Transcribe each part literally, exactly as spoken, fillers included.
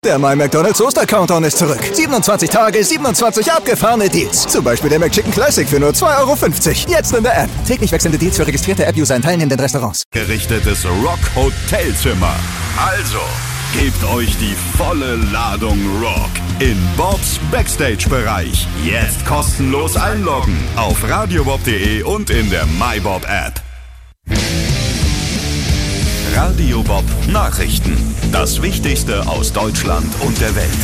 Der My McDonald's Oster-Countdown ist zurück. siebenundzwanzig Tage, siebenundzwanzig abgefahrene Deals. Zum Beispiel der McChicken Classic für nur zwei Euro fünfzig. Jetzt in der App. Täglich wechselnde Deals für registrierte App-User in teilnehmenden Restaurants. Gerichtetes Rock-Hotelzimmer. Also, gebt euch die volle Ladung Rock in Bobs Backstage-Bereich. Jetzt kostenlos einloggen auf radiobob punkt de und in der MyBob-App. Radio Bob Nachrichten. Das Wichtigste aus Deutschland und der Welt.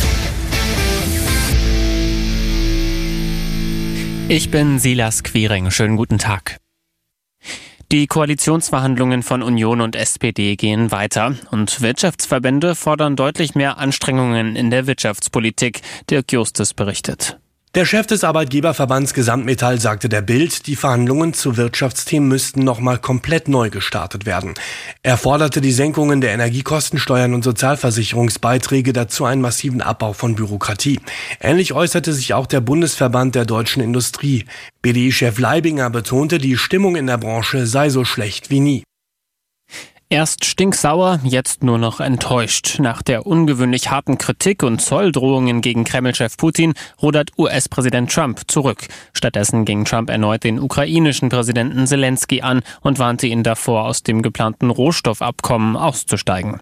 Ich bin Silas Quiring. Schönen guten Tag. Die Koalitionsverhandlungen von Union und S P D gehen weiter und Wirtschaftsverbände fordern deutlich mehr Anstrengungen in der Wirtschaftspolitik. Dirk Justus berichtet. Der Chef des Arbeitgeberverbands Gesamtmetall sagte der Bild, die Verhandlungen zu Wirtschaftsthemen müssten nochmal komplett neu gestartet werden. Er forderte die Senkungen der Energiekosten, Steuern und Sozialversicherungsbeiträge, dazu einen massiven Abbau von Bürokratie. Ähnlich äußerte sich auch der Bundesverband der deutschen Industrie. B D I-Chef Leibinger betonte, die Stimmung in der Branche sei so schlecht wie nie. Erst stinksauer, jetzt nur noch enttäuscht. Nach der ungewöhnlich harten Kritik und Zolldrohungen gegen Kreml-Chef Putin rudert U S-Präsident Trump zurück. Stattdessen ging Trump erneut den ukrainischen Präsidenten Zelensky an und warnte ihn davor, aus dem geplanten Rohstoffabkommen auszusteigen.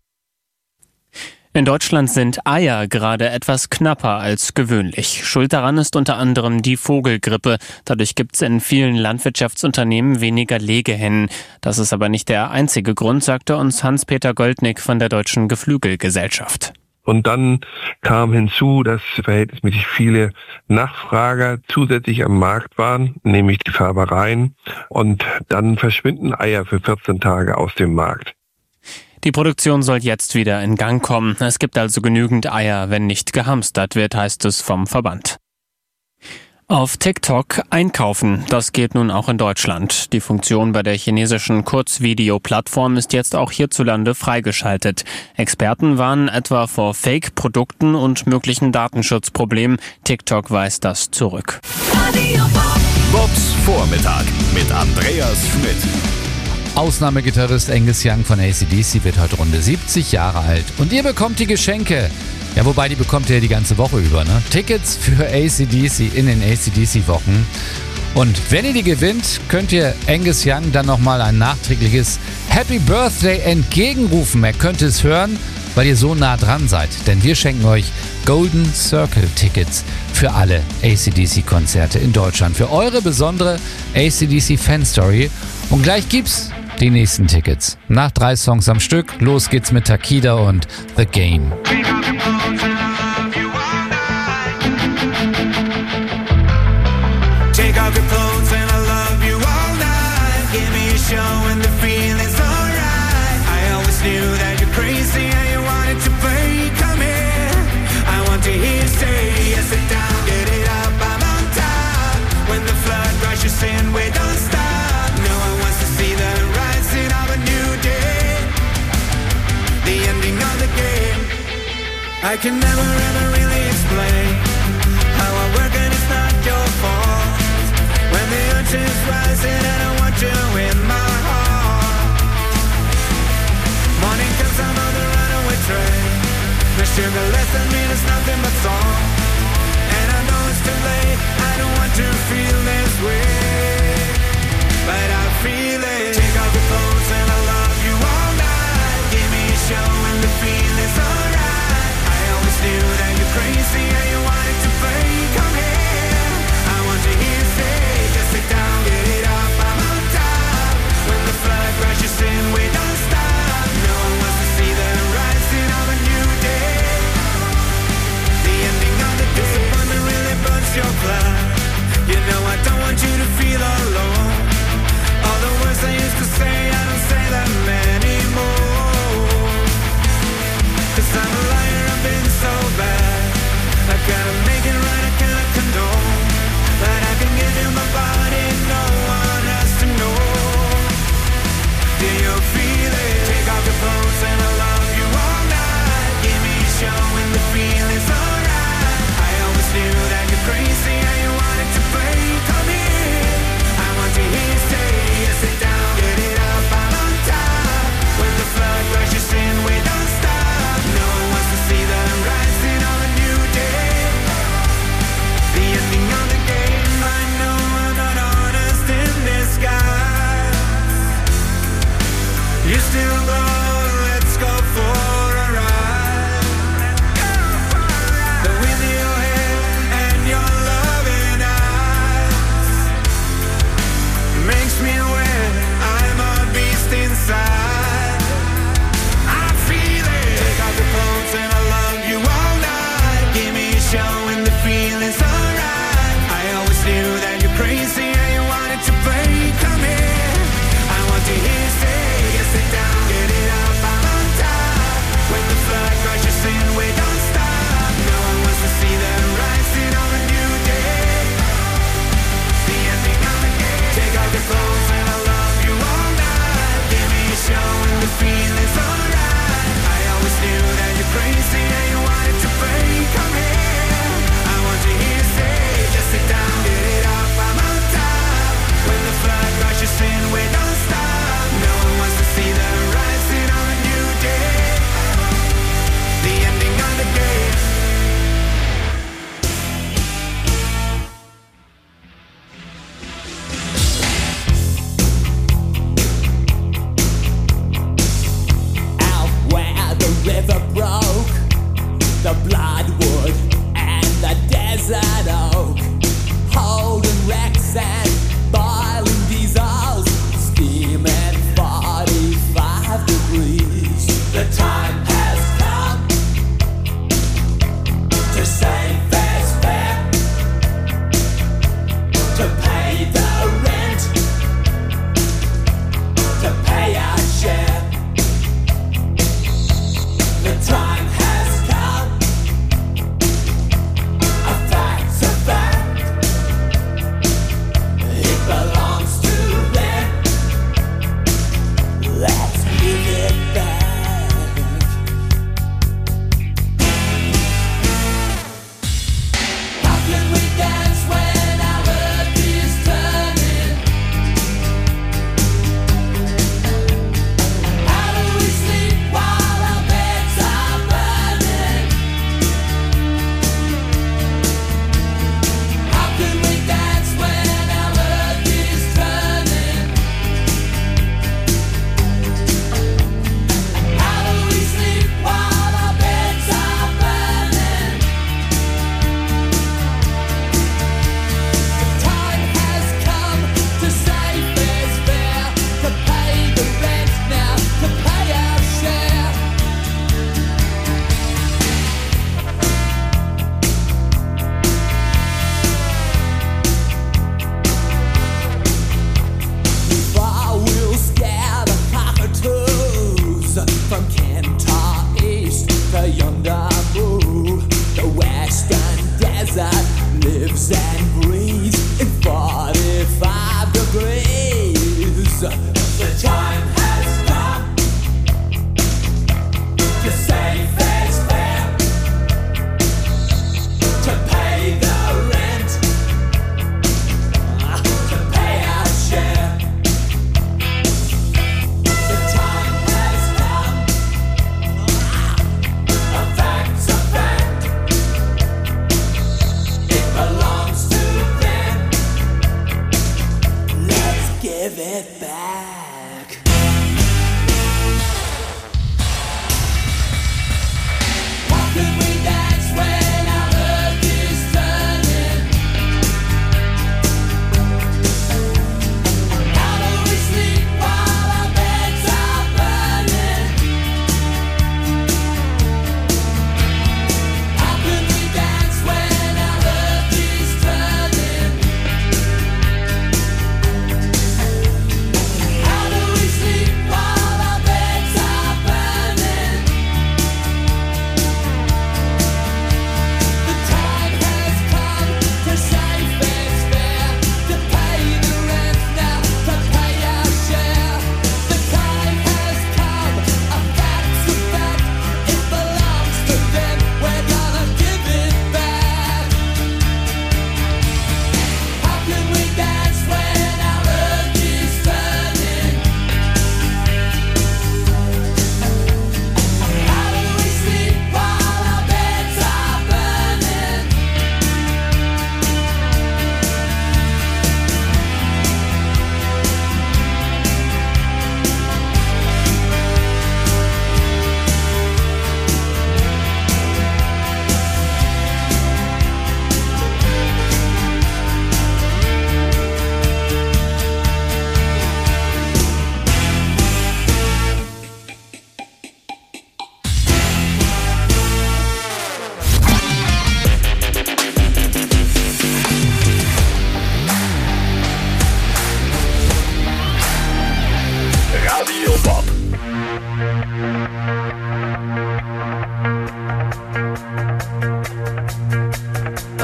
In Deutschland sind Eier gerade etwas knapper als gewöhnlich. Schuld daran ist unter anderem die Vogelgrippe. Dadurch gibt es in vielen Landwirtschaftsunternehmen weniger Legehennen. Das ist aber nicht der einzige Grund, sagte uns Hans-Peter Goldnick von der Deutschen Geflügelgesellschaft. Und dann kam hinzu, dass verhältnismäßig viele Nachfrager zusätzlich am Markt waren, nämlich die Färbereien. Und dann verschwinden Eier für vierzehn Tage aus dem Markt. Die Produktion soll jetzt wieder in Gang kommen. Es gibt also genügend Eier, wenn nicht gehamstert wird, heißt es vom Verband. Auf TikTok einkaufen, das geht nun auch in Deutschland. Die Funktion bei der chinesischen Kurzvideo-Plattform ist jetzt auch hierzulande freigeschaltet. Experten warnen etwa vor Fake-Produkten und möglichen Datenschutzproblemen. TikTok weist das zurück. Bobs Vormittag mit Andreas Schmidt. Ausnahmegitarrist Angus Young von A C D C wird heute runde siebzig Jahre alt. Und ihr bekommt die Geschenke. Ja, wobei, die bekommt ihr die ganze Woche über, ne? Tickets für A C D C in den A C D C-Wochen. Und wenn ihr die gewinnt, könnt ihr Angus Young dann nochmal ein nachträgliches Happy Birthday entgegenrufen. Er könnte es hören, weil ihr so nah dran seid. Denn wir schenken euch Golden Circle Tickets für alle A C D C-Konzerte in Deutschland. Für eure besondere A C D C-Fan-Story. Und gleich gibt's die nächsten Tickets. Nach drei Songs am Stück, los geht's mit Takida und The Game. I can never ever really explain how I work and it's not your fault. When the urge is rising and I want you in my heart. Morning comes, I'm on the runaway train. The sugar less than me is nothing but salt. And I know it's too late, I don't want to feel this way, but I feel it. Take off your clothes and I love you all night. Give me a show and the feeling's alright. Knew that you're crazy and you wanted to play. Come here, I want to hear you say, just sit down, get it up, I'm on top. When the flood rushes in, we don't stop. No one wants to see the rising of a new day. The ending of the disappointment really burns your blood. You know I don't want you to feel alone. All the words I used to say, I don't say them anymore. 'Cause I'm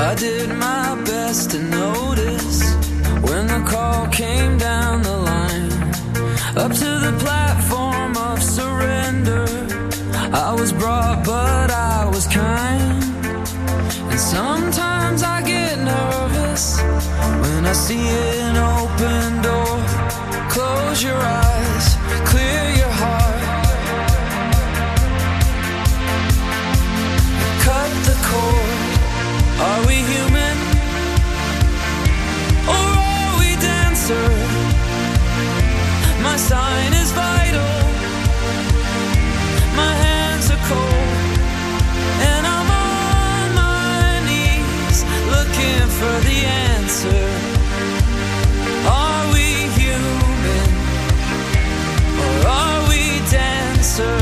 I did my best to notice when the call came down the line, up to the platform of surrender. I was brought, but I was kind. And sometimes I get nervous when I see an open door. Close your eyes, clear your heart. Cut the cord. Are we human? Or are we dancer? My sign is vital. My hands are cold. And I'm on my knees looking for the answer. Are we human? Or are we dancer?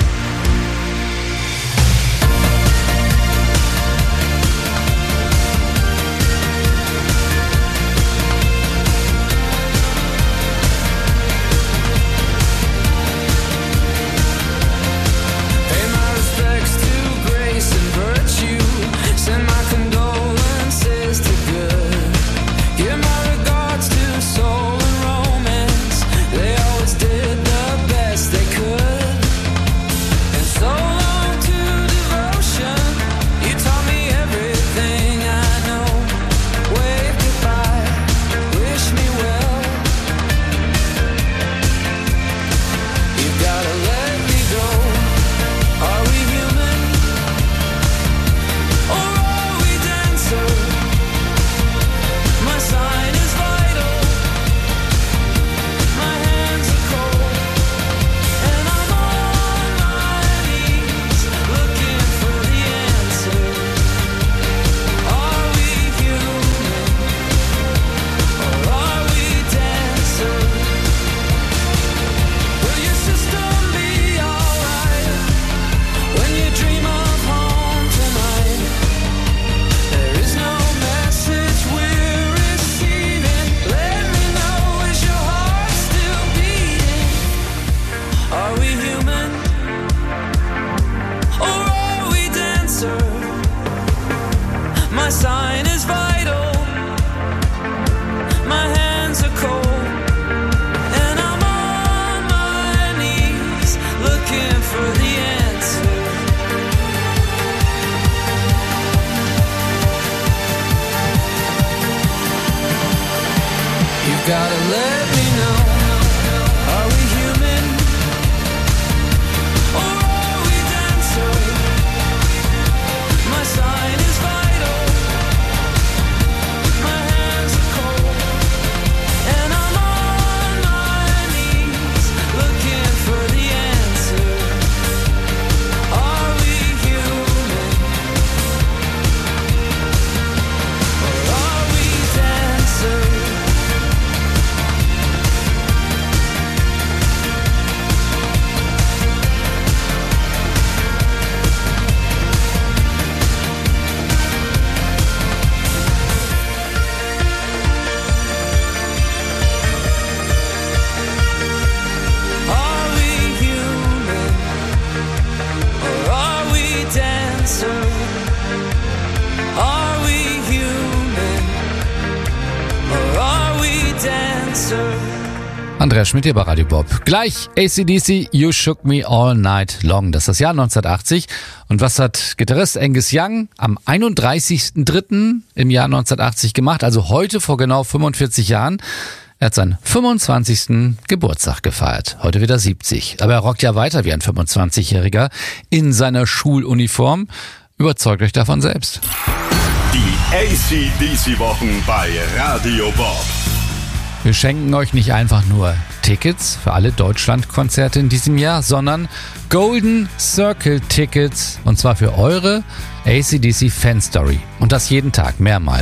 Send my condolences to good. Give my regards to soul and romance. They always did the best they could. And so long to devotion. You taught me everything I know. Wave goodbye, wish me well. You gotta let me go. Are we human? My sign is vital. My hands are cold. And I'm on my knees looking for the answer. Are we human? Or are we dancer? Will your system be alright when you dream of home tonight? There is no message we're receiving. Let me know, is your heart still beating? Are we human? Or are we dancer? My sign is vital. My hands are cold. And I'm on my knees looking for the answer. You gotta let me know. Are we human? Or are we dancer? My sign is vital. My hands are cold. And I'm on my knees looking for the answer. Are we human? Or are we dancer? Are we human? Or are we dancer? Are we human? Or are we dancer? Andreas Schmidt hier bei Radio Bob. Gleich A C D C, You Shook Me All Night Long. Das ist das Jahr neunzehnhundertachtzig. Und was hat Gitarrist Angus Young am einunddreißigsten dritten im Jahr neunzehnhundertachtzig gemacht? Also heute vor genau fünfundvierzig Jahren. Er hat seinen fünfundzwanzigsten Geburtstag gefeiert. Heute wieder siebzig. Aber er rockt ja weiter wie ein fünfundzwanzigjähriger in seiner Schuluniform. Überzeugt euch davon selbst. Die A C D C-Wochen bei Radio Bob. Wir schenken euch nicht einfach nur Tickets für alle Deutschlandkonzerte in diesem Jahr, sondern Golden Circle Tickets. Und zwar für eure A C D C Fan Story. Und das jeden Tag, mehrmals.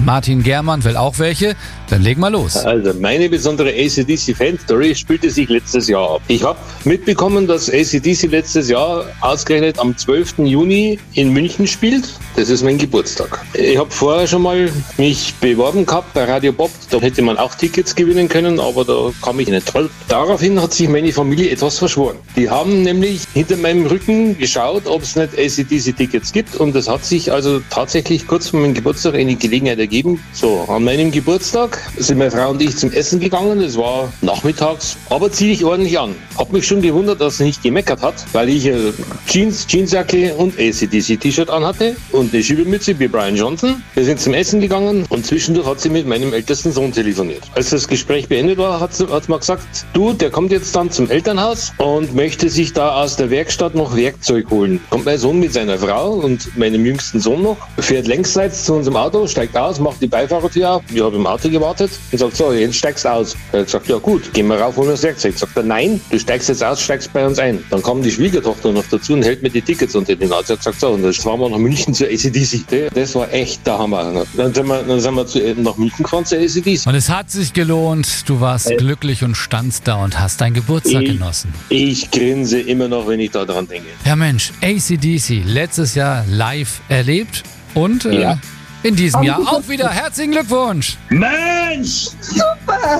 Martin Germann will auch welche. Dann leg mal los. Also meine besondere A C D C-Fan-Story spielte sich letztes Jahr ab. Ich habe mitbekommen, dass A C D C letztes Jahr ausgerechnet am zwölften Juni in München spielt. Das ist mein Geburtstag. Ich habe vorher schon mal mich beworben gehabt bei Radio Bob. Da hätte man auch Tickets gewinnen können, aber da kam ich nicht dran. Daraufhin hat sich meine Familie etwas verschworen. Die haben nämlich hinter meinem Rücken geschaut, ob es nicht A C D C-Tickets gibt. Und es hat sich also tatsächlich kurz vor meinem Geburtstag eine Gelegenheit ergeben. So, an meinem Geburtstag sind meine Frau und ich zum Essen gegangen. Es war nachmittags, aber ziehe ich ordentlich an. Hab mich schon gewundert, dass sie nicht gemeckert hat, weil ich äh, Jeans, Jeansjacke und A C D C-T-Shirt anhatte und eine Schiebemütze wie Brian Johnson. Wir sind zum Essen gegangen und zwischendurch hat sie mit meinem ältesten Sohn telefoniert. Als das Gespräch beendet war, hat sie hat mal gesagt, du, der kommt jetzt dann zum Elternhaus und möchte sich da aus der Werkstatt noch Werkzeug holen. Kommt mein Sohn mit seiner Frau und meinem jüngsten Sohn noch, fährt längsseits zu unserem Auto, steigt aus, macht die Beifahrertür auf. Ich habe im Auto gewartet und sagt, so, jetzt steigst du aus. Er hat gesagt, ja gut, gehen wir rauf, holen wir das Werkzeug. Sagt er, nein, du steigst jetzt aus, steigst bei uns ein. Dann kam die Schwiegertochter noch dazu und hält mir die Tickets unter den Nase. Er hat gesagt, so, und dann fahren wir nach München zur A C D C. Das war echt der Hammer. Dann sind wir, dann sind wir zu, nach München gefahren zur A C D C. Und es hat sich gelohnt. Du warst äh, glücklich und standst da und hast deinen Geburtstag ich, genossen. Ich grinse immer noch, wenn ich da dran denke. Ja Mensch, A C D C letztes Jahr live erlebt und äh, ja. in diesem Jahr auch wieder. Herzlichen Glückwunsch! Mensch! Super!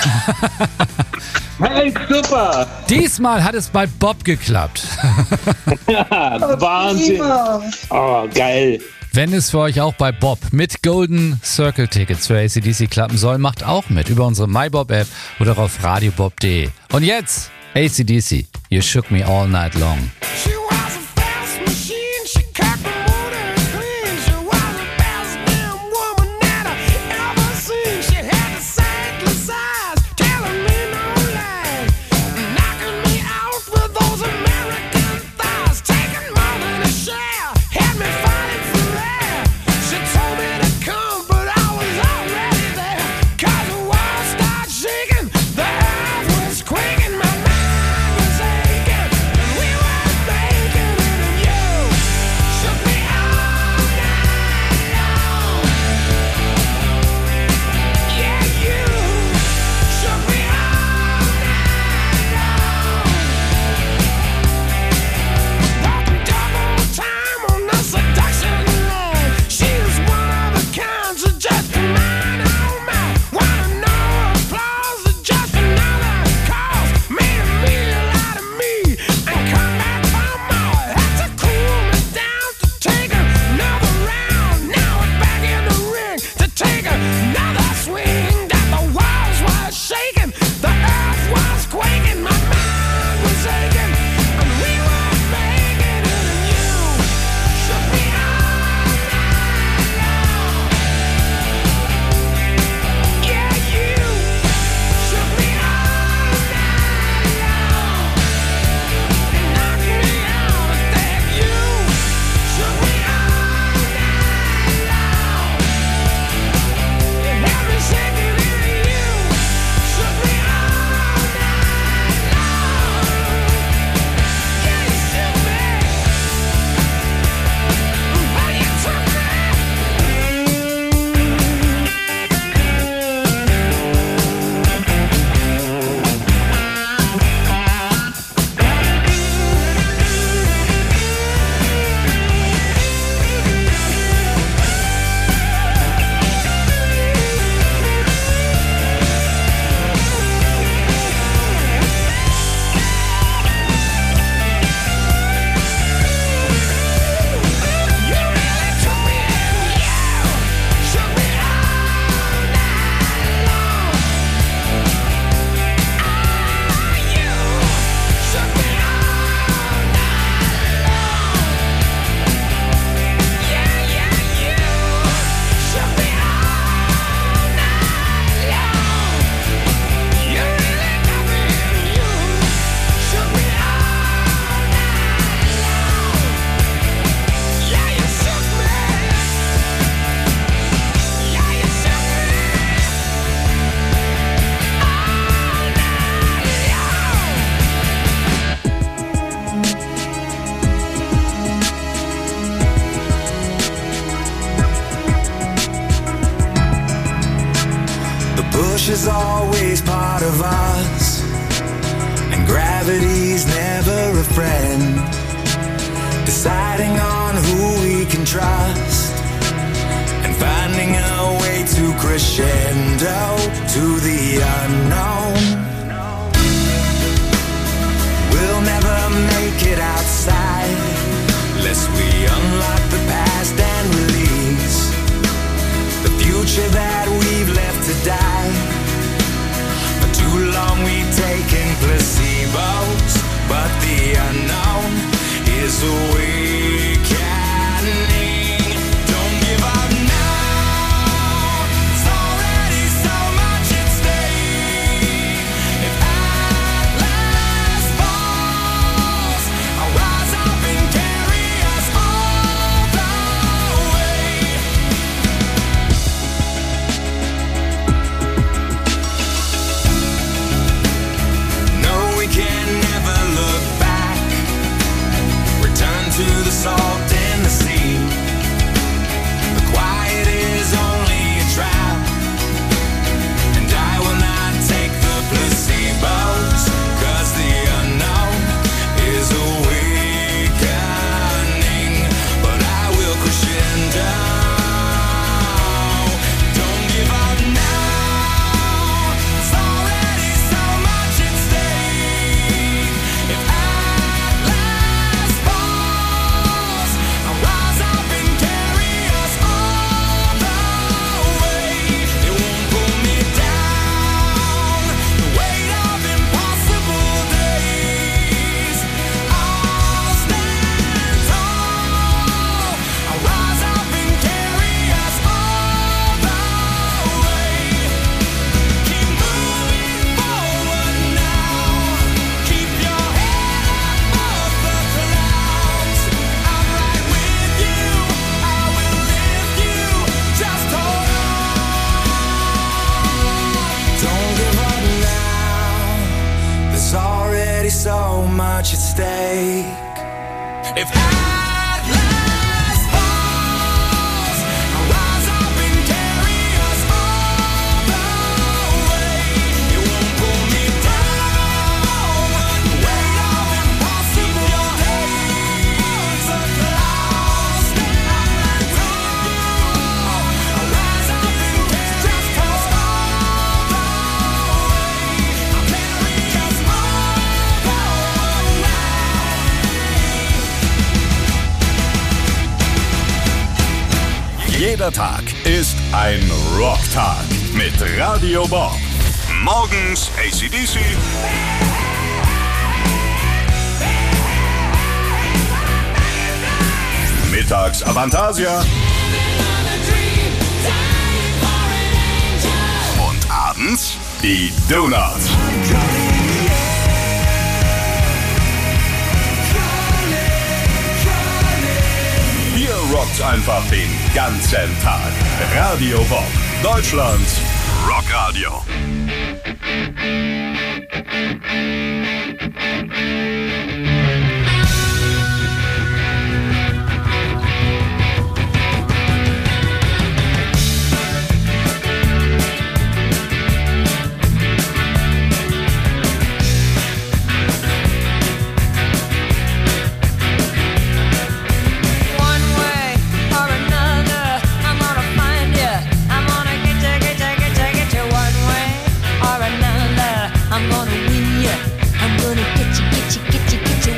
Hey, super! Diesmal hat es bei Bob geklappt. Ja, Wahnsinn! Oh, geil! Wenn es für euch auch bei Bob mit Golden Circle Tickets für A C D C klappen soll, macht auch mit über unsere MyBob-App oder auf radiobob punkt de. Und jetzt A C D C, You Shook Me All Night Long. Pressure's always part of us, and gravity's never a friend. Deciding on who we can trust, and finding a way to crescendo to the unknown. We'll never make it outside unless we unlock the past and release the future that we've left to die. For too long we've taken placebos, but the unknown is awakening. Don't give up now. It's already so much at stake. If Atlas falls, I'll rise up and carry us all the way. No, we can never look back. Return to the salt and the sea. The quiet is only a trap, and I will not take the placebos, 'cause the unknown is awakening. But I will crescendo. Don't give up now. It's already so much at stake. If Atlas falls, I'll rise up and carry us all the way. It won't pull me down. The weight of impossible days. I'll stand tall. I'll rise up and carry us all the way. Keep moving forward now. Keep your head above the clouds. I'm right with you. I will lift you. Just hold on. Don't give up now. There's already so much at stake. If Atlas falls, I'll rise up and carry us all the way. It won't pull me down. The weight of impossible days. I'll stand tall. I'll rise up and carry us all the way. I'll carry us all the way. Jeder Tag ist ein Rocktag mit Radio Bob. Morgens A C D C. Mittags Avantasia. Und abends die Donuts. Hier rockt's einfach den ganzen Tag. Radio Bob, Deutschlands Rockradio. One way or another, I'm gonna find you. I'm gonna get you, get you, get you, get you. One way or another, I'm gonna win you. I'm gonna get you, get you, get you, get you.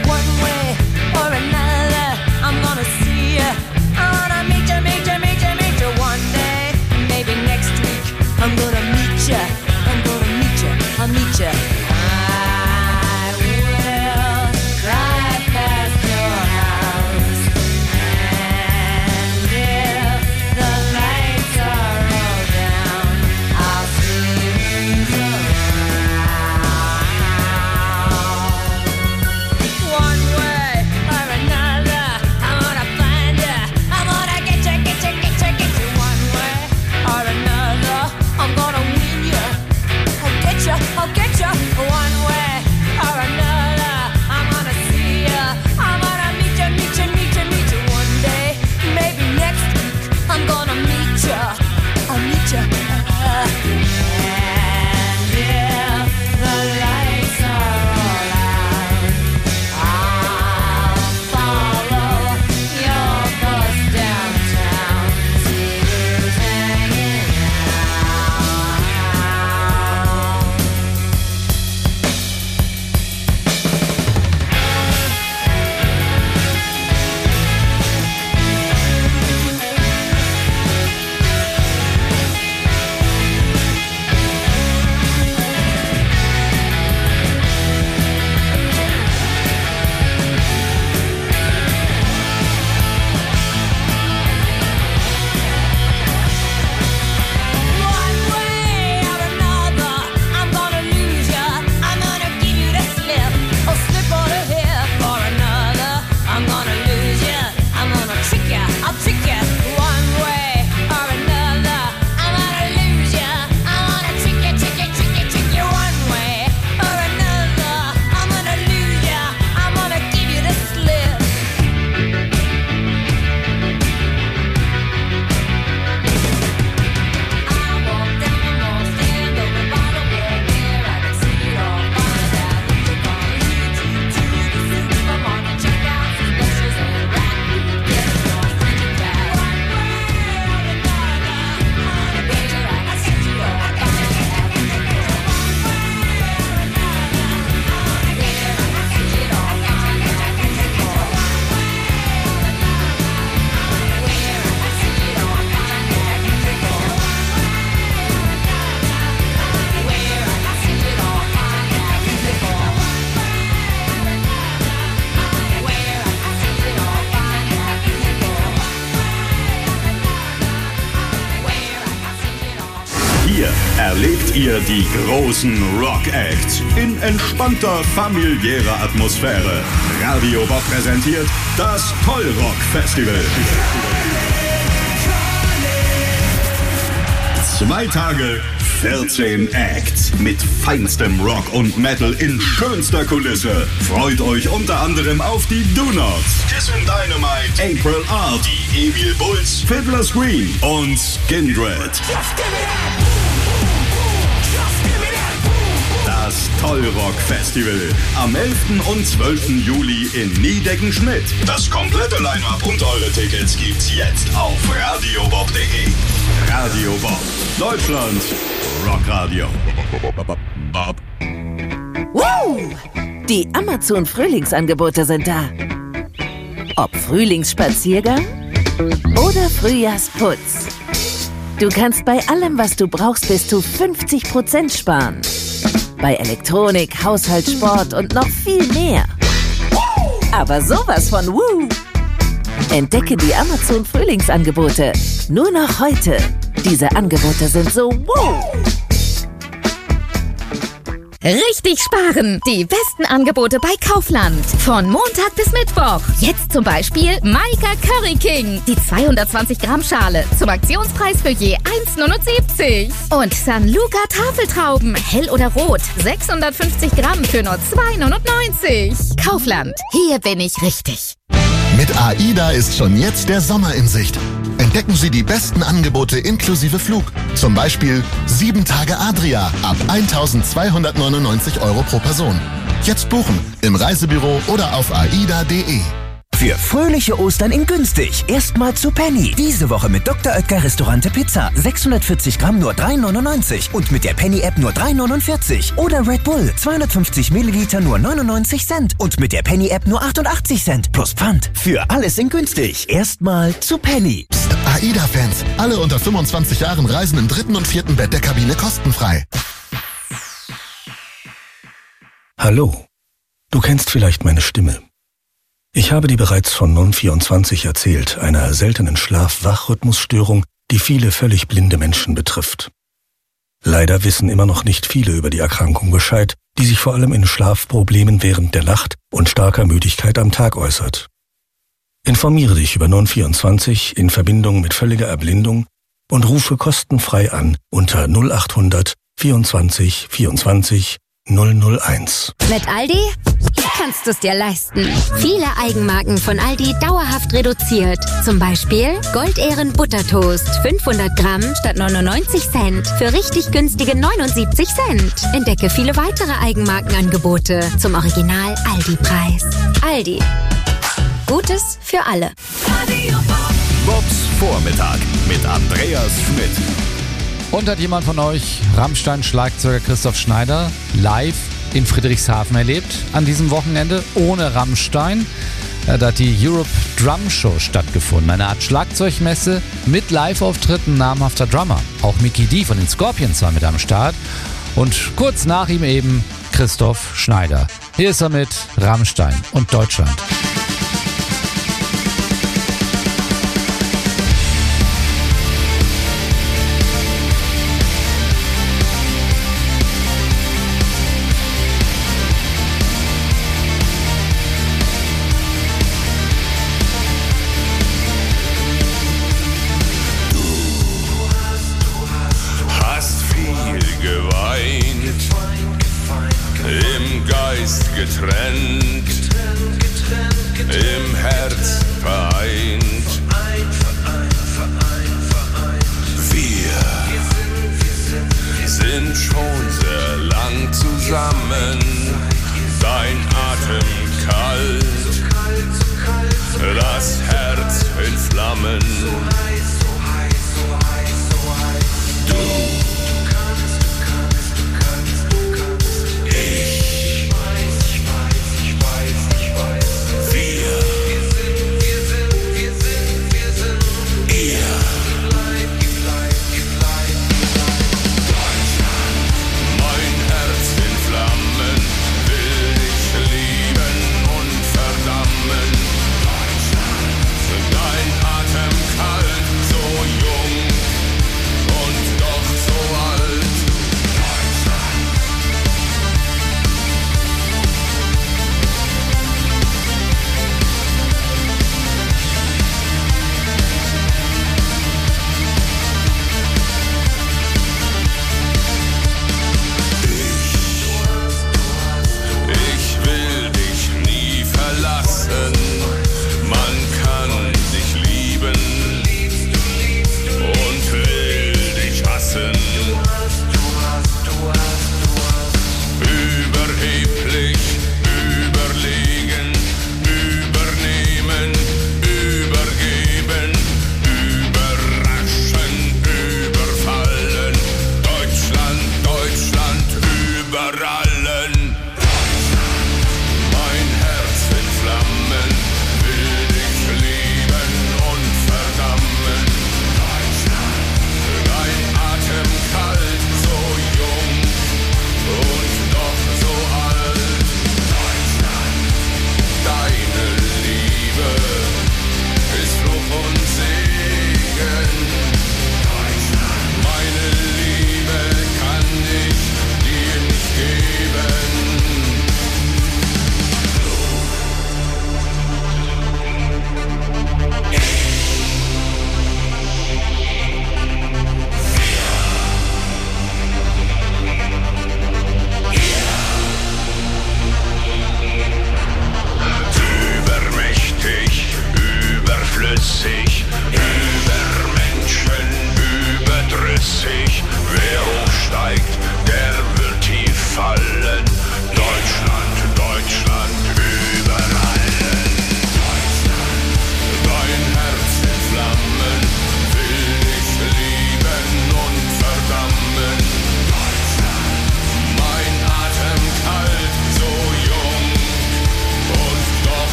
erlebt ihr die großen Rock-Acts in entspannter, familiärer Atmosphäre. Radio Bob präsentiert das Tollrock-Festival. Zwei Tage, vierzehn Acts mit feinstem Rock und Metal in schönster Kulisse. Freut euch unter anderem auf die Do-Nots, Kissin' Dynamite, April Art, die Emil Bulls, Fiddler's Green und Skindred. Das Tollrock-Festival am elften und zwölften Juli in Niedecken-Schmidt. Das komplette Line-Up und eure Tickets gibt's jetzt auf radiobob punkt de. Radio Bob, Deutschland, Rockradio. Bob. Woo! Die Amazon-Frühlingsangebote sind da. Ob Frühlingsspaziergang oder Frühjahrsputz. Du kannst bei allem, was du brauchst, bis zu fünfzig Prozent sparen. Bei Elektronik, Haushalt, Sport und noch viel mehr. Aber sowas von Woo! Entdecke die Amazon Frühlingsangebote. Nur noch heute. Diese Angebote sind so Woo! Richtig sparen! Die besten Angebote bei Kaufland. Von Montag bis Mittwoch. Jetzt zum Beispiel Maika Curry King. Die zweihundertzwanzig Gramm Schale. Zum Aktionspreis für je eins Komma neunundsiebzig. Und San Luca Tafeltrauben. Hell oder rot. sechshundertfünfzig Gramm für nur zwei Komma neunundneunzig. Kaufland. Hier bin ich richtig. Mit AIDA ist schon jetzt der Sommer in Sicht. Entdecken Sie die besten Angebote inklusive Flug. Zum Beispiel sieben Tage Adria ab eintausendzweihundertneunundneunzig Euro pro Person. Jetzt buchen im Reisebüro oder auf aida punkt de. Für fröhliche Ostern in günstig. Erstmal zu Penny. Diese Woche mit Doktor Oetker Restaurante Pizza. sechshundertvierzig Gramm nur drei neunundneunzig. Und mit der Penny-App nur drei neunundvierzig. Oder Red Bull. zweihundertfünfzig Milliliter nur neunundneunzig Cent. Und mit der Penny-App nur achtundachtzig Cent. Plus Pfand. Für alles in günstig. Erstmal zu Penny. Psst, AIDA-Fans. Alle unter fünfundzwanzig Jahren reisen im dritten und vierten Bett der Kabine kostenfrei. Hallo. Du kennst vielleicht meine Stimme. Ich habe dir bereits von Non vierundzwanzig erzählt, einer seltenen Schlaf-Wach-Rhythmusstörung, die viele völlig blinde Menschen betrifft. Leider wissen immer noch nicht viele über die Erkrankung Bescheid, die sich vor allem in Schlafproblemen während der Nacht und starker Müdigkeit am Tag äußert. Informiere dich über Non vierundzwanzig in Verbindung mit völliger Erblindung und rufe kostenfrei an unter null achthundert vierundzwanzig vierundzwanzig null null eins. Mit Aldi kannst du es dir leisten. Viele Eigenmarken von Aldi dauerhaft reduziert. Zum Beispiel Goldehren Buttertoast, fünfhundert Gramm statt neunundneunzig Cent für richtig günstige neunundsiebzig Cent. Entdecke viele weitere Eigenmarkenangebote zum Original Aldi-Preis. Aldi. Gutes für alle. Bobs Vormittag mit Andreas Schmidt. Und hat jemand von euch Rammstein-Schlagzeuger Christoph Schneider live in Friedrichshafen erlebt an diesem Wochenende ohne Rammstein? Da hat die Europe Drum Show stattgefunden, eine Art Schlagzeugmesse mit Live-Auftritten namhafter Drummer. Auch Mickey D von den Scorpions war mit am Start und kurz nach ihm eben Christoph Schneider. Hier ist er mit Rammstein und Deutschland. Getrennt, im Herz vereint. Wir sind schon sehr lang zusammen. Dein Atem kalt, das Herz in Flammen. Du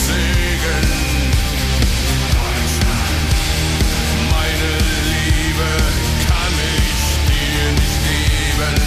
Segen. Meine Liebe kann ich dir nicht geben.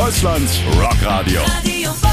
Deutschlands Rockradio. Radio Bob.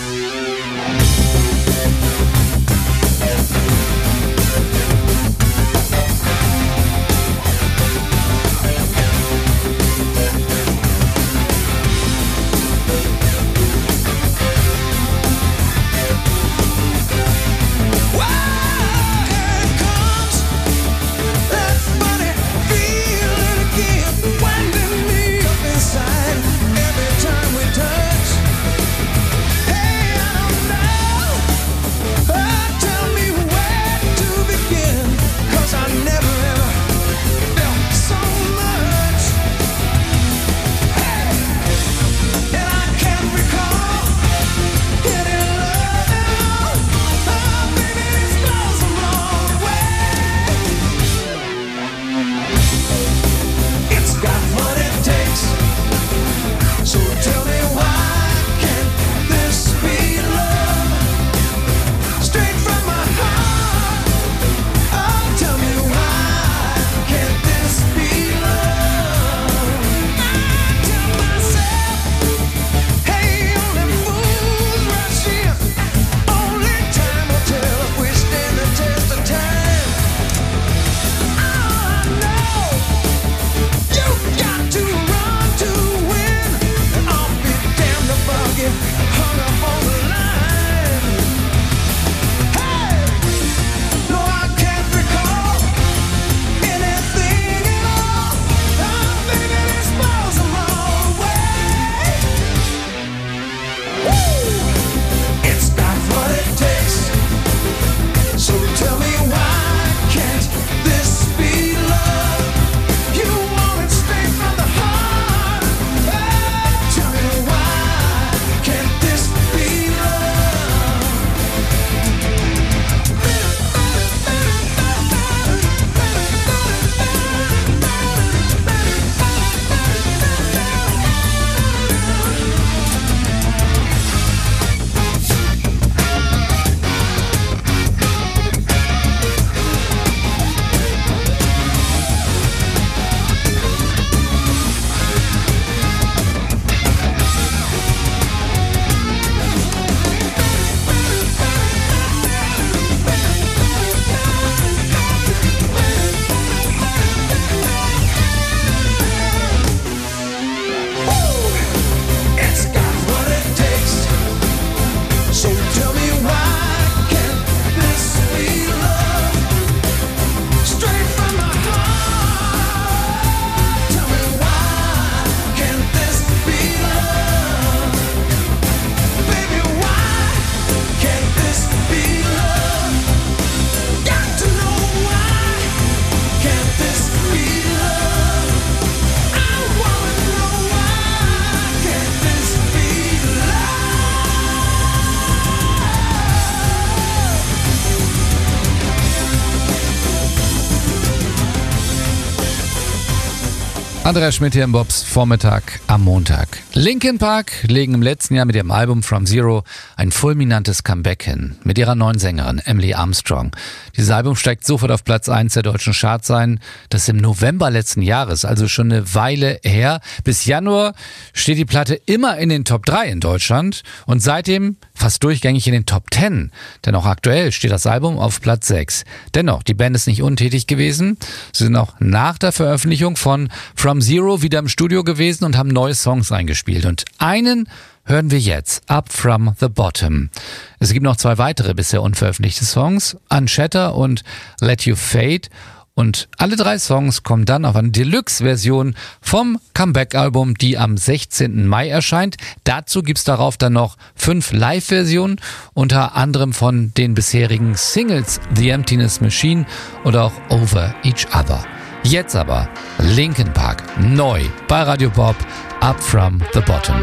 Andreas Schmidt hier im Bobs Vormittag am Montag. Linkin Park legen im letzten Jahr mit ihrem Album From Zero ein fulminantes Comeback hin. Mit ihrer neuen Sängerin Emily Armstrong. Dieses Album steigt sofort auf Platz eins der deutschen Charts ein. Das ist im November letzten Jahres, also schon eine Weile her. Bis Januar steht die Platte immer in den Top drei in Deutschland und seitdem fast durchgängig in den Top zehn. Denn auch aktuell steht das Album auf Platz sechs. Dennoch, die Band ist nicht untätig gewesen. Sie sind auch nach der Veröffentlichung von From Zero wieder im Studio gewesen und haben neue Songs eingespielt. Und einen hören wir jetzt, Up From The Bottom. Es gibt noch zwei weitere bisher unveröffentlichte Songs, Unshatter und Let You Fade. Und alle drei Songs kommen dann auf eine Deluxe-Version vom Comeback-Album, die am sechzehnten Mai erscheint. Dazu gibt's darauf dann noch fünf Live-Versionen, unter anderem von den bisherigen Singles The Emptiness Machine oder auch Over Each Other. Jetzt aber Linkin Park, neu bei Radio Bob, Up From The Bottom.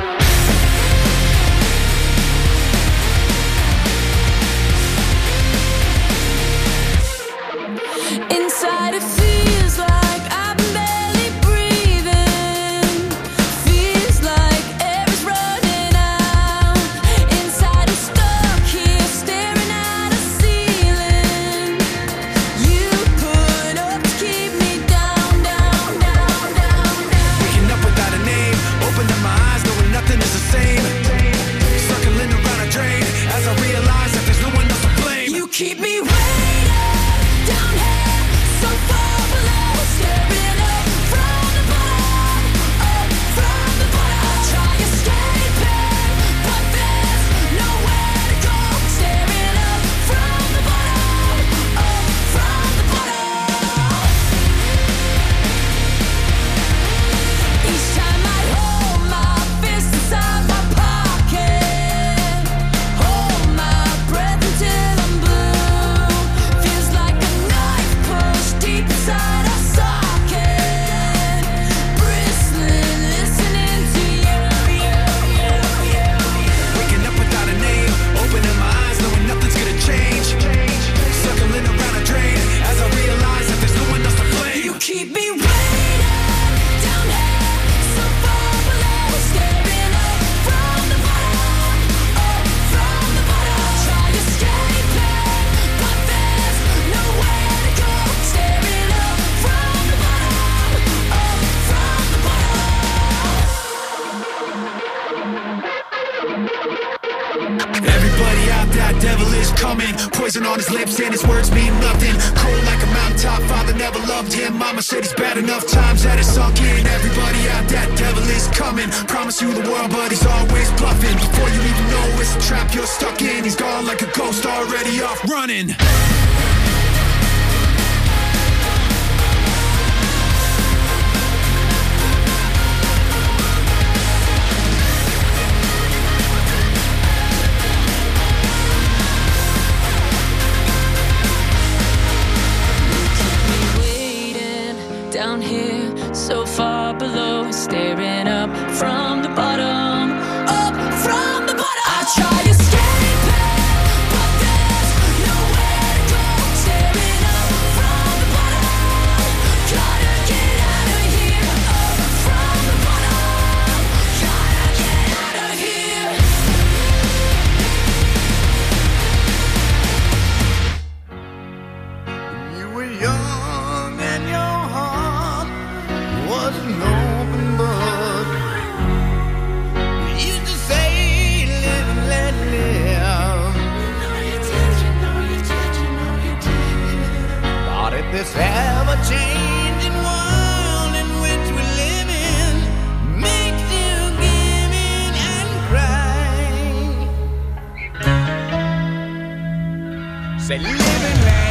Inside it feels like I'm barely breathing. Feels like air is running out. Inside I'm stuck here staring at a ceiling. You put up to keep me down, down, down, down, down. Waking up without a name, opened up my eyes knowing nothing is devil is coming. Poison on his lips and his words mean nothing. Cold like a mountaintop, father never loved him. Mama said he's bad enough times that it's sunk in. Everybody out, that devil is coming. Promise you the world, but he's always bluffing. Before you even know it's a trap you're stuck in. He's gone like a ghost, already off running. Down here, so far below, staring up from the bottom, up from the bottom. I try to escape it, but there's nowhere to go. Staring up from the bottom, gotta get out of here. Up from the bottom, gotta get out of here. You were young and your heart was an open book. You used to say, live and let live. You know you did, you know you did, you know you did. But if this ever-changing world in which we live in makes you give in and cry, say live and let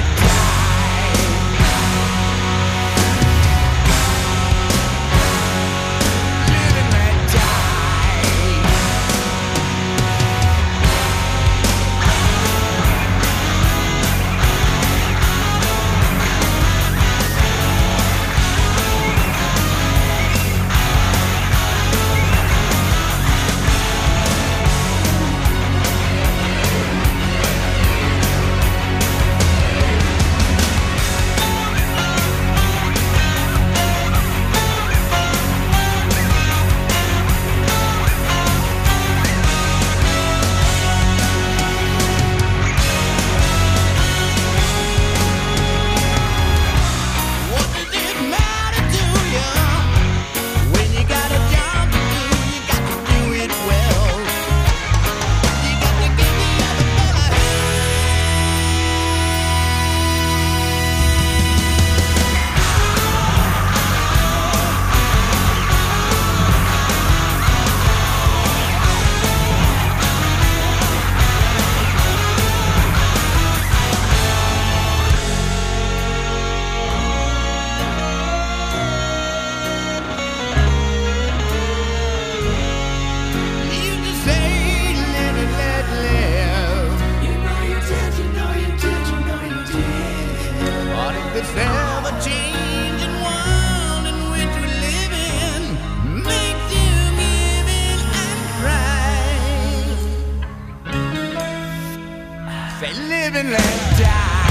live and let die.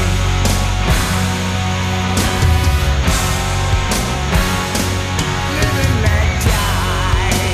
Live and let die.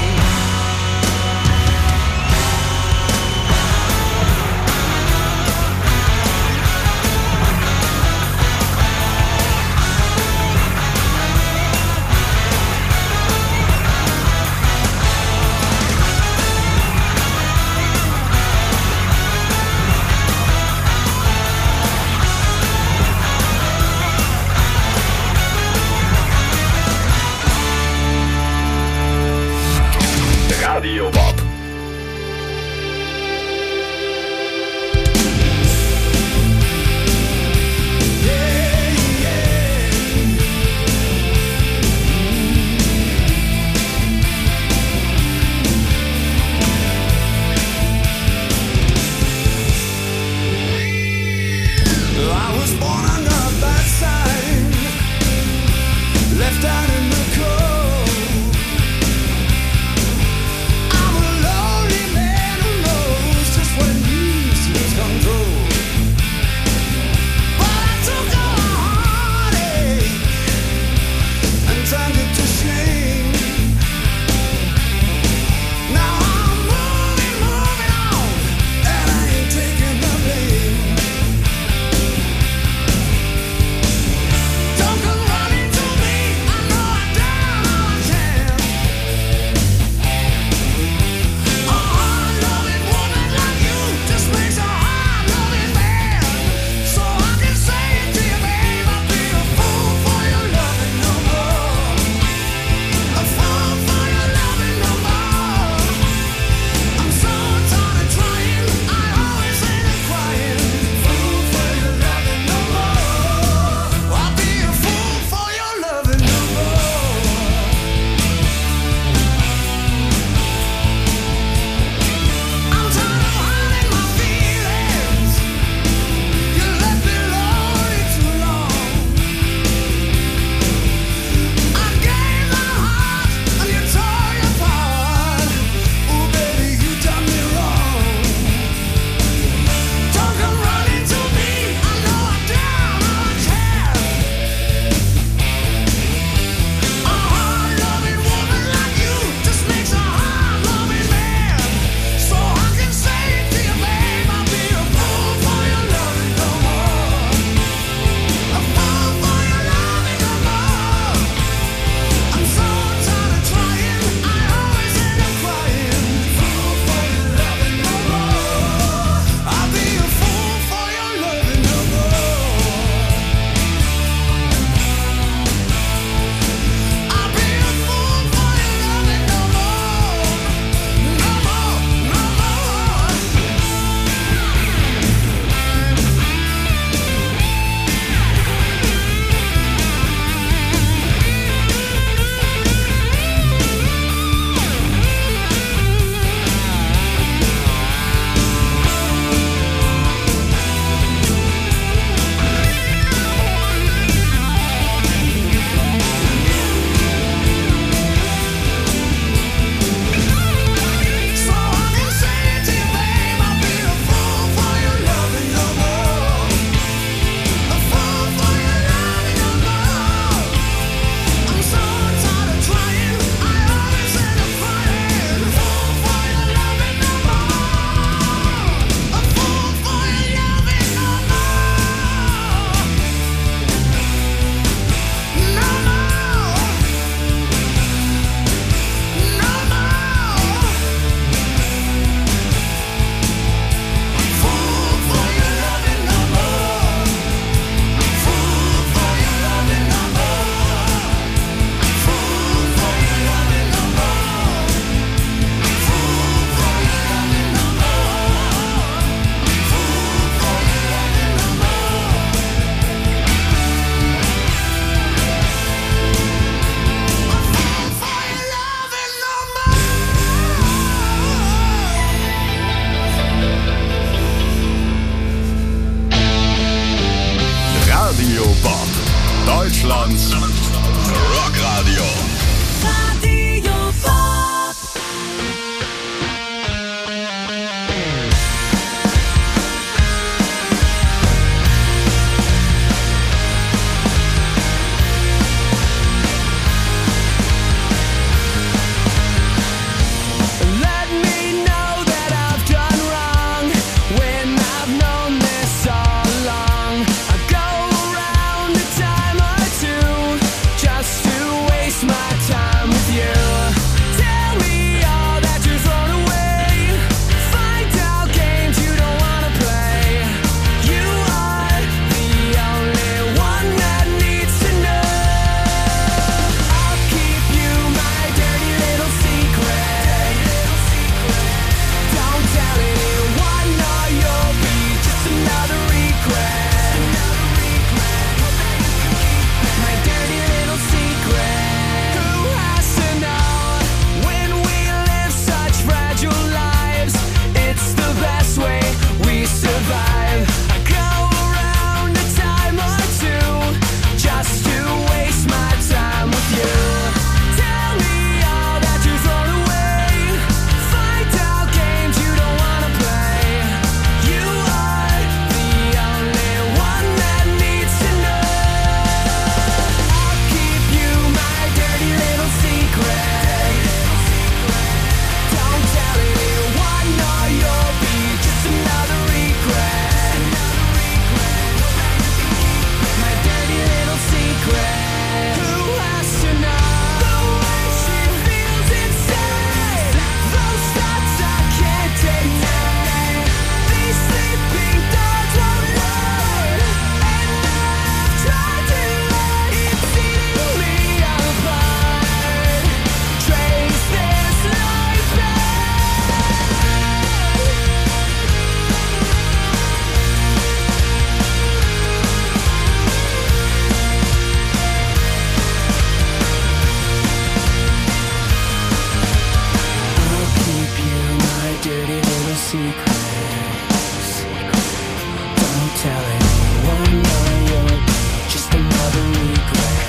telling anyone now you're just another regret.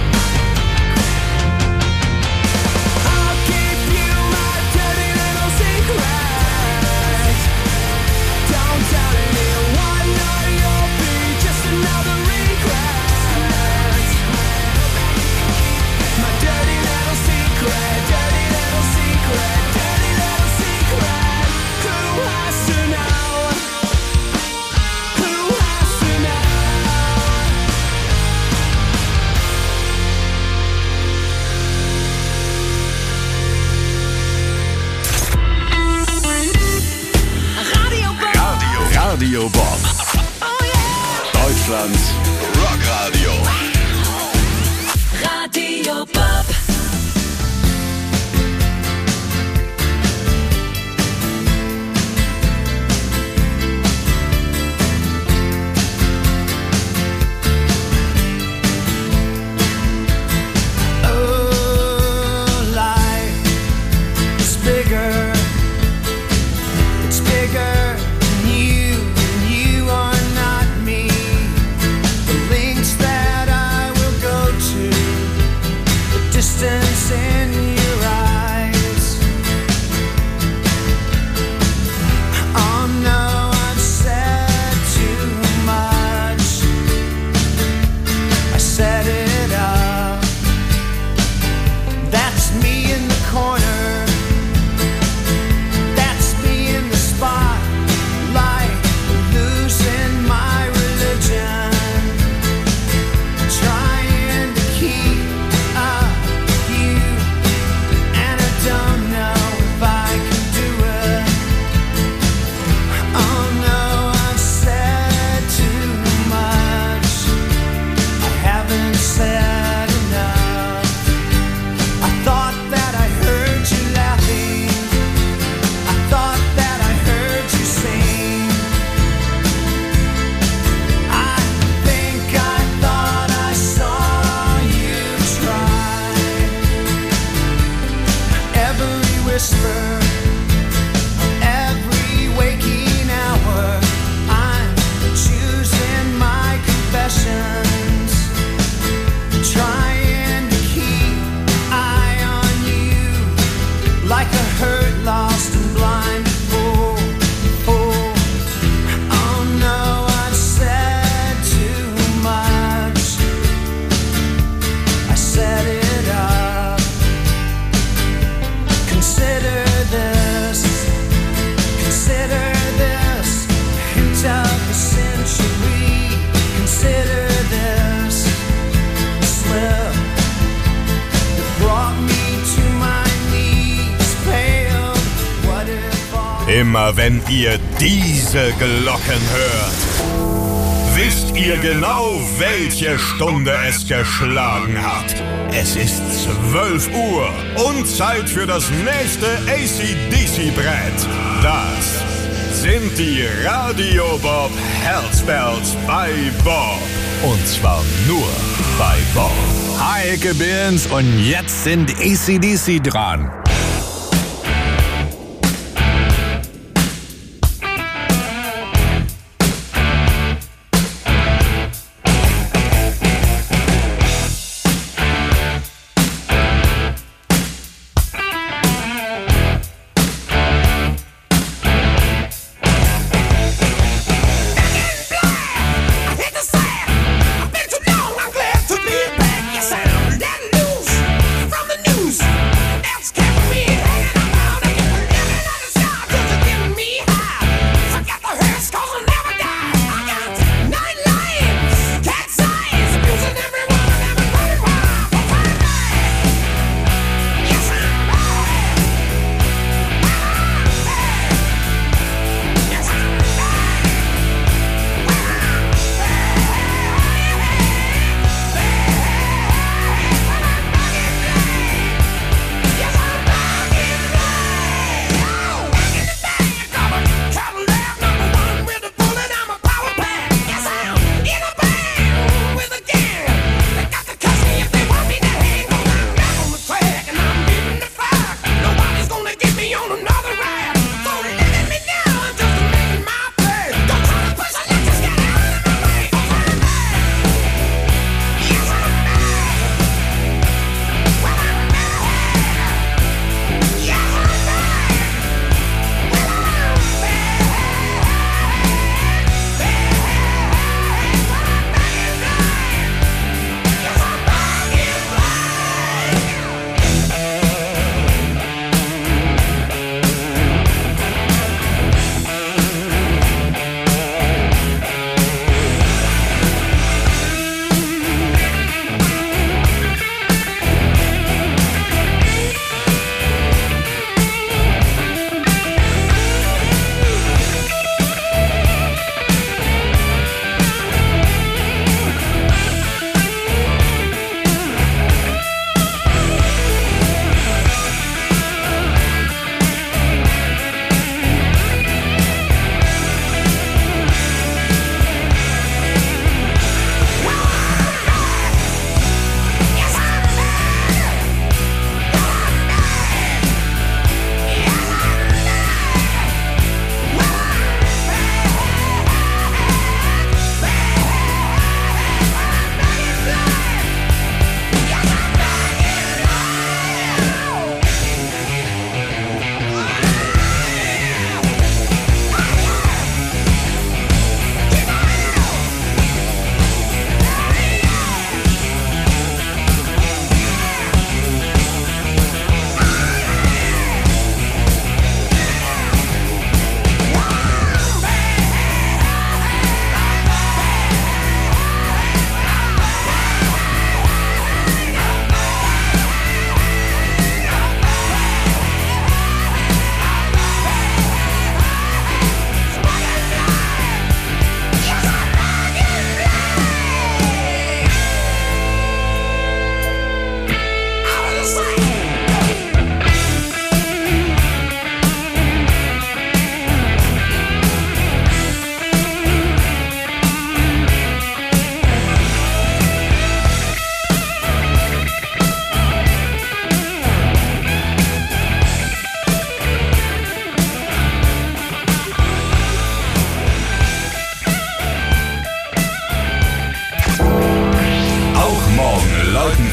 I'll keep you my dirty little secret. Don't tell anyone now you'll be just another regret. My dirty little secret, dirty little secret, dirty little secret. Who has to know? Who has to know? Radio Bob. Radio Bob. Deutschlands Rockradio. Radio Bob. Oh, life is bigger. It's bigger than you, and you are not me. The lengths that I will go to, the distance in your eyes. Oh no, I've said too much. I set it up. That's me in the corner. That's me in the spotlight, losing my religion, trying to keep up with you, and I don't know if I can do it. Oh no, I've said too much. I haven't said enough. I thought that I heard you laughing. I thought that I heard you sing. I think I thought I saw you try. Every whisper, every waking hour, I'm choosing my confessions, trying to keep eye on you like a hurt, lost and blind fool. fool. Oh no, I've said too much. I set it up. Consider this, consider this, hint of the century. Consider this, the slip that brought me to my knees, pale. What if all Immer wenn ihr diese Glocken hört, wisst ihr genau, welche Stunde es geschlagen hat. Es ist zwölf Uhr und Zeit für das nächste A C D C-Brett. Das sind die Radio Bob Herzbells bei Bob. Und zwar nur bei Bob. Hi, Icke Birns und jetzt sind A C D C dran. From the news, that's Kevin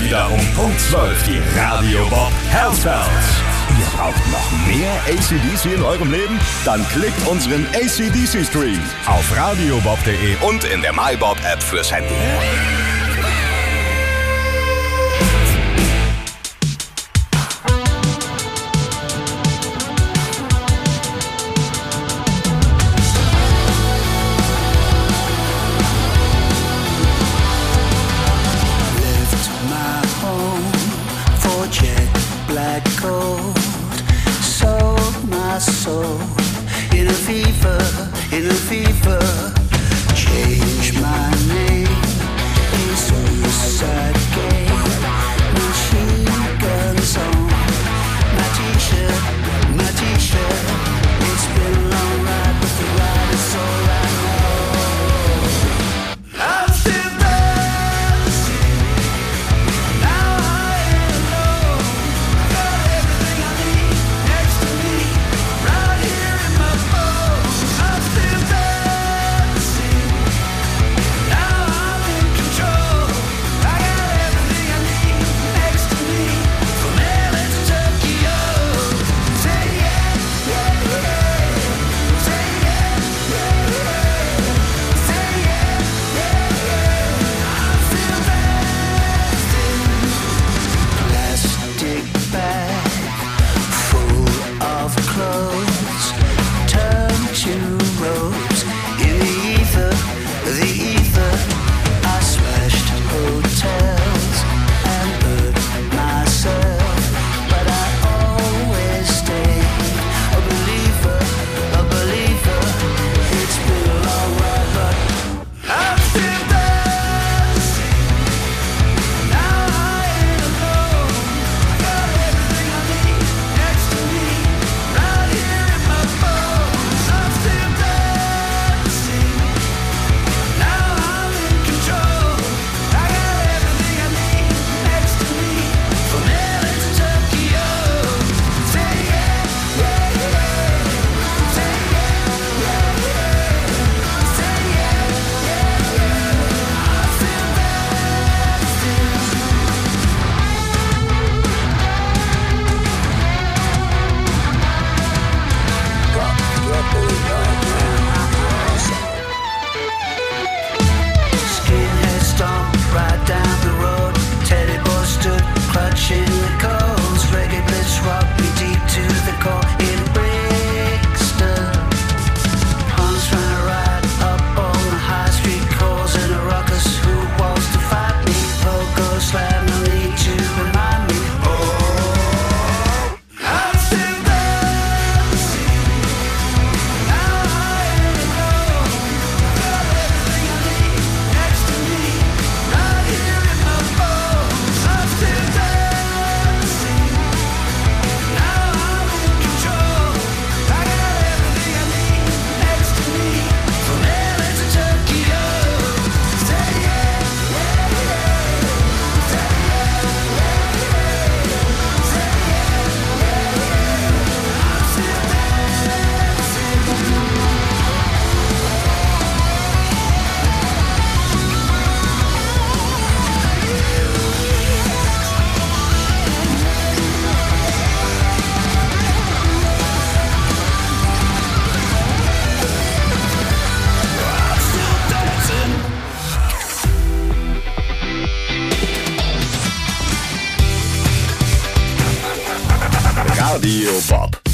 wieder um Punkt zwölf die Radio Bob Herzfels. Ihr braucht noch mehr A C D C in eurem Leben? Dann klickt unseren A C D C-Stream auf radiobob punkt de und in der MyBob-App fürs Handy. Soul in a fever, in a fever. Change my name. A suicide game. Machine guns on my t-shirt, my t-shirt. It's been a long ride, but the ride is all I know. I'm still dancing. Now I am alone. I got everything I need next to me. Right here in my bones, I'm still dancing. Now I'm in control. I got everything I need next to me. From L A to Tokyo. Say yeah, yeah, yeah. Say yeah, yeah, yeah. Say yeah, yeah, yeah. I'm still dancing. Plastic bag full of clothes turn to ropes in the ether, the ether. I smashed hotels and hurt myself, but I always stayed a believer, a believer. It's been a long ride, but I'm still dancing. Now I ain't alone. I got everything I need next to me. Right here in my bones, I'm still dancing. Now I'm in control. I got everything I need next to me. From L A to Tokyo. Say yeah, yeah, yeah. Say yeah, yeah, yeah. Say yeah, yeah, yeah. I'm still dancing. Skinhead stomped right down the road. Teddy boy stood clutching the coals. Reggae blitz rocked me deep to the core in Brixton. Hans ran a ride up on the high street, causing a ruckus. Who wants to fight me? Pogo slam, no need to remind me. Oh, I'm still dancing. Now I ain't alone. I got everything I need next to me. Right here in my bones, I'm still dancing. Now I'm in control. I got everything I need next to me. From L A to Tokyo. Say yeah, yeah, yeah. Say yeah, yeah, yeah. Say yeah, yeah, yeah. I'm still dancing. Radio Bob.